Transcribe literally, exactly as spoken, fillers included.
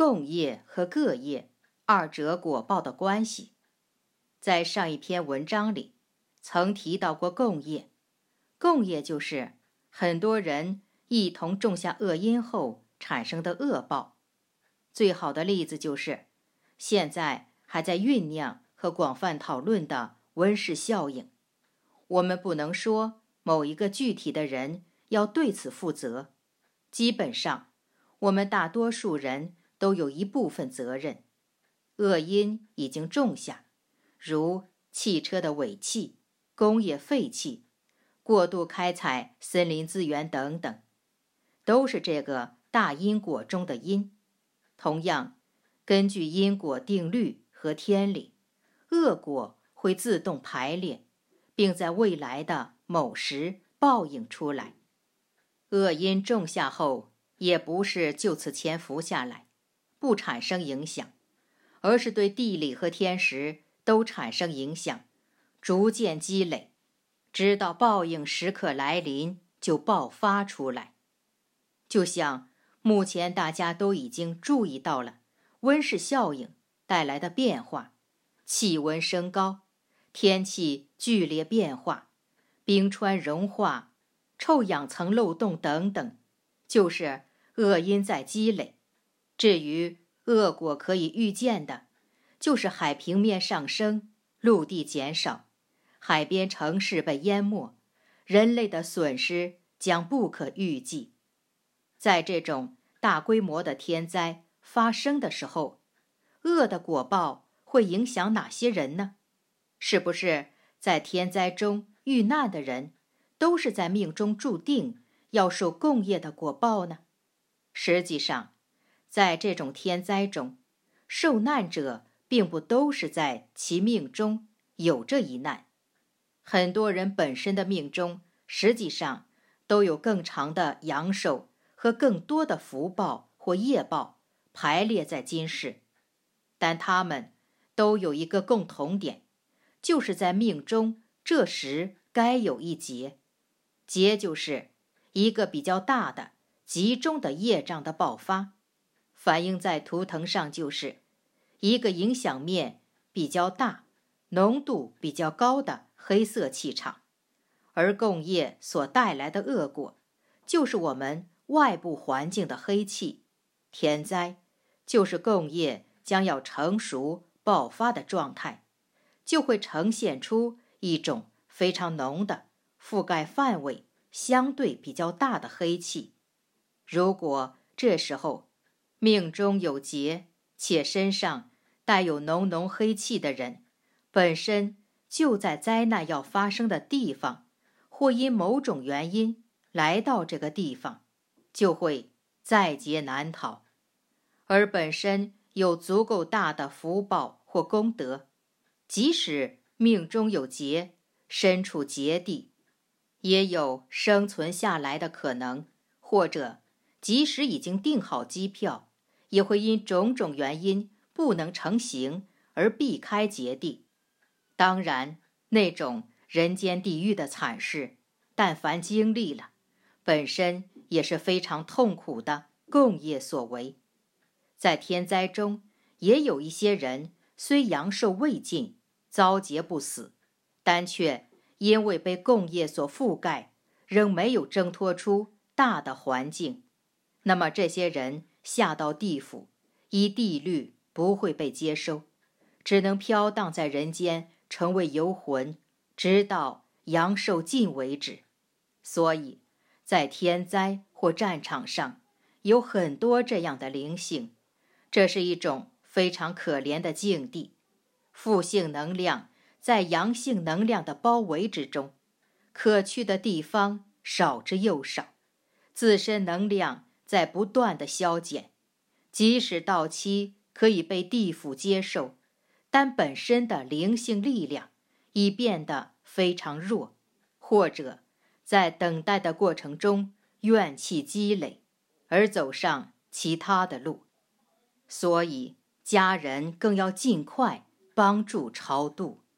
共业和各业二者果报的关系。在上一篇文章里曾提到过共业，共业就是很多人一同种下恶因后产生的恶报。最好的例子就是现在还在酝酿和广泛讨论的温室效应。我们不能说某一个具体的人要对此负责，基本上我们大多数人都有一部分责任。恶因已经种下，如汽车的尾气、工业废气、过度开采森林资源等等，都是这个大因果中的因。同样，根据因果定律和天理，恶果会自动排列，并在未来的某时报应出来。恶因种下后，也不是就此潜伏下来，不产生影响，而是对地理和天时都产生影响，逐渐积累，直到报应时刻来临就爆发出来。就像目前大家都已经注意到了温室效应带来的变化，气温升高，天气剧烈变化，冰川融化，臭氧层漏洞等等，就是恶因在积累。至于恶果可以预见的，就是海平面上升，陆地减少，海边城市被淹没，人类的损失将不可预计。在这种大规模的天灾发生的时候，恶的果报会影响哪些人呢？是不是在天灾中遇难的人都是在命中注定要受共业的果报呢？实际上，在这种天灾中，受难者并不都是在其命中有这一难。很多人本身的命中实际上都有更长的阳寿和更多的福报或业报排列在今世，但他们都有一个共同点，就是在命中这时该有一劫。劫就是一个比较大的集中的业障的爆发，反映在图腾上就是一个影响面比较大、浓度比较高的黑色气场。而共业所带来的恶果，就是我们外部环境的黑气。天灾就是共业将要成熟爆发的状态，就会呈现出一种非常浓的覆盖范围相对比较大的黑气。如果这时候命中有劫，且身上带有浓浓黑气的人，本身就在灾难要发生的地方，或因某种原因来到这个地方，就会在劫难逃。而本身有足够大的福报或功德，即使命中有劫，身处劫地，也有生存下来的可能，或者即使已经订好机票，也会因种种原因不能成行而避开劫地。当然，那种人间地狱的惨事，但凡经历了，本身也是非常痛苦的共业所为。在天灾中，也有一些人虽阳寿未尽，遭劫不死，但却因为被共业所覆盖，仍没有挣脱出大的环境。那么这些人下到地府，依地律不会被接收，只能飘荡在人间，成为游魂，直到阳寿尽为止。所以在天灾或战场上，有很多这样的灵性，这是一种非常可怜的境地。负性能量在阳性能量的包围之中，可去的地方少之又少，自身能量在不断的消减，即使到期可以被地府接受，但本身的灵性力量已变得非常弱，或者在等待的过程中怨气积累，而走上其他的路。所以家人更要尽快帮助超度。